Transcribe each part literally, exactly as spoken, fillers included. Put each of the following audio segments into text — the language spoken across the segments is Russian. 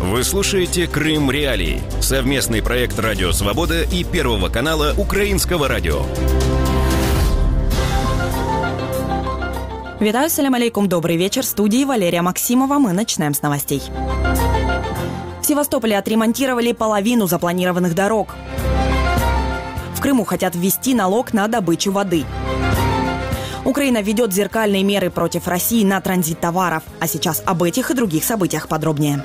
Вы слушаете «Крым Реалии» – совместный проект «Радио Свобода» и Первого канала Украинского радио. Витаю, салям алейкум, добрый вечер. В студии Валерия Максимова. Мы начинаем с новостей. В Севастополе отремонтировали половину запланированных дорог. В Крыму хотят ввести налог на добычу воды. Украина ведет зеркальные меры против России на транзит товаров. А сейчас об этих и других событиях подробнее.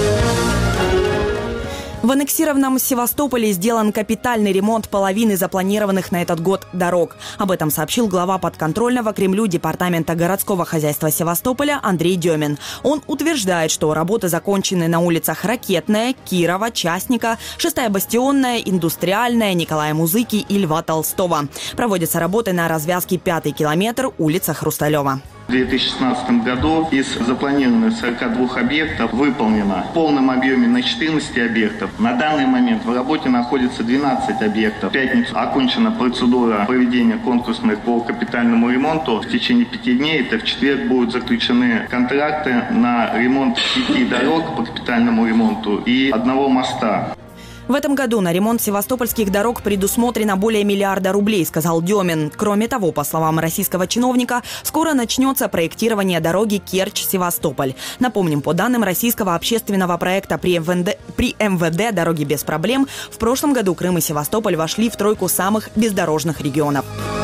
В аннексированном Севастополе сделан капитальный ремонт половины запланированных на этот год дорог. Об этом сообщил глава подконтрольного Кремлю Департамента городского хозяйства Севастополя Андрей Демин. Он утверждает, что работы закончены на улицах Ракетная, Кирова, Частника, Шестая Бастионная, Индустриальная, Николая Музыки и Льва Толстого. Проводятся работы на развязке пятый километр, улица Хрусталева. В две тысячи шестнадцатом году из запланированных сорока двух объектов выполнено в полном объеме на четырнадцати объектов. На данный момент в работе находится двенадцать объектов. В пятницу окончена процедура проведения конкурсных по капитальному ремонту. В течение пяти дней, это в четверг, будут заключены контракты на ремонт пяти дорог по капитальному ремонту и одного моста. В этом году на ремонт севастопольских дорог предусмотрено более миллиарда рублей, сказал Демин. Кроме того, по словам российского чиновника, скоро начнется проектирование дороги Керчь-Севастополь. Напомним, по данным российского общественного проекта при эм вэ дэ, при эм вэ дэ «Дороги без проблем», в прошлом году Крым и Севастополь вошли в тройку самых бездорожных регионов.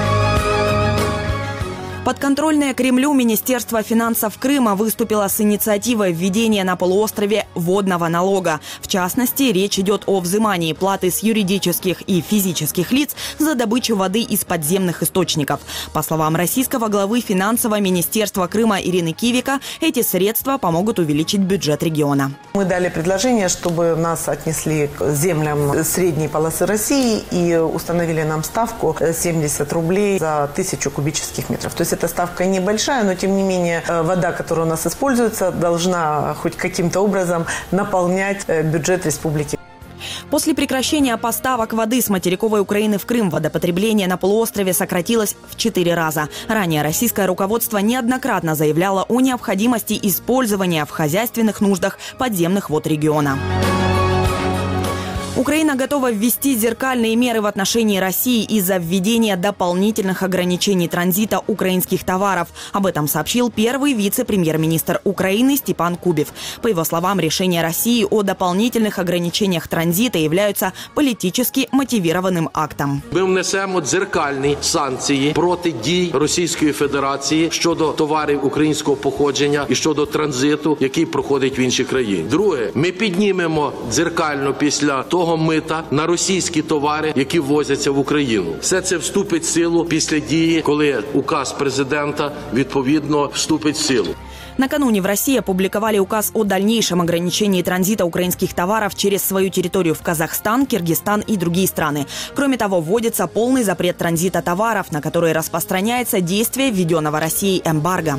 Подконтрольное Кремлю Министерство финансов Крыма выступило с инициативой введения на полуострове водного налога. В частности, речь идет о взимании платы с юридических и физических лиц за добычу воды из подземных источников. По словам российского главы финансового министерства Крыма Ирины Кивика, эти средства помогут увеличить бюджет региона. Мы дали предложение, чтобы нас отнесли к землям средней полосы России и установили нам ставку семьдесят рублей за тысячу кубических метров. То есть эта ставка небольшая, но тем не менее вода, которая у нас используется, должна хоть каким-то образом наполнять бюджет республики. После прекращения поставок воды с материковой Украины в Крым водопотребление на полуострове сократилось в четыре раза. Ранее российское руководство неоднократно заявляло о необходимости использования в хозяйственных нуждах подземных вод региона. Украина готова ввести зеркальные меры в отношении России из-за введения дополнительных ограничений транзита украинских товаров. Об этом сообщил первый вице-премьер-министр Украины Степан Кубев. По его словам, решения России о дополнительных ограничениях транзита являются политически мотивированным актом. Ми внесемо дзеркальні санкції проти дій Російської Федерації щодо товарів українського походження і щодо транзиту, який проходить в інші країни. Друге, ми піднімемо дзеркально після того мита на російські товари, які ввозяться в Україну. Все це вступить в силу після дії, коли указ президента відповідно вступить в силу. Накануне в России опубликовали указ о дальнейшем ограничении транзита украинских товаров через свою территорию в Казахстан, Киргизстан и другие страны. Кроме того, вводится полный запрет транзита товаров, на которые распространяется действие введенного Россией эмбарго.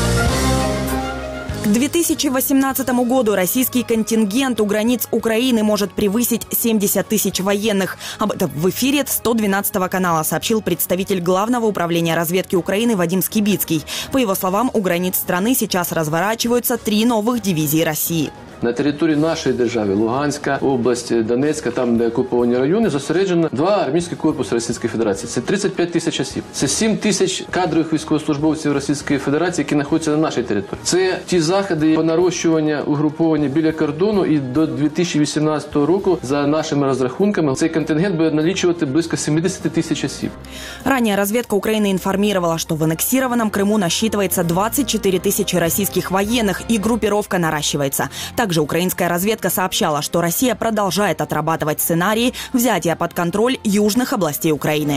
К две тысячи восемнадцатому году российский контингент у границ Украины может превысить семьдесят тысяч военных. Об этом в эфире сто двенадцатого канала сообщил представитель Главного управления разведки Украины Вадим Скибицкий. По его словам, у границ страны сейчас разворачиваются три новых дивизии России. На території нашої держави, Луганська область, Донецька, там, де окуповані райони, зосереджено два армійські корпуси Російської Федерації. Це тридцять п'ять тисяч осіб. Це сім тисяч кадрових військовослужбовців Російської Федерації, які знаходяться на нашій території. Це ті заходи по нарощуванню угруповання біля кордону, і до дві тисячі вісімнадцятого року, за нашими розрахунками, цей контингент буде налічувати близько сімдесят тисяч осіб. Ранее разведка Украины информировала, что в аннексированном Крыму насчитывается двадцать четыре тысячи российских военных, и группировка наращивается. Также украинская разведка сообщала, что Россия продолжает отрабатывать сценарии взятия под контроль южных областей Украины.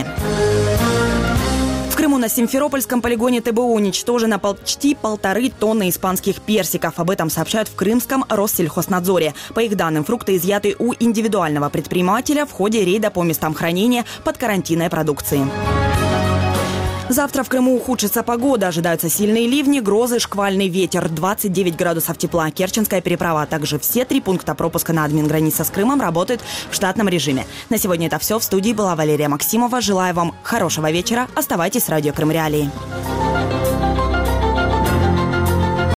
В Крыму на Симферопольском полигоне тэ бэ у уничтожено почти полторы тонны испанских персиков. Об этом сообщают в крымском Россельхознадзоре. По их данным, фрукты изъяты у индивидуального предпринимателя в ходе рейда по местам хранения подкарантинной продукции. Завтра в Крыму ухудшится погода. Ожидаются сильные ливни, грозы, шквальный ветер. двадцать девять градусов тепла. Керченская переправа, а также все три пункта пропуска на админгранице с Крымом работают в штатном режиме. На сегодня это все. В студии была Валерия Максимова. Желаю вам хорошего вечера. Оставайтесь с радио Крым Реалии.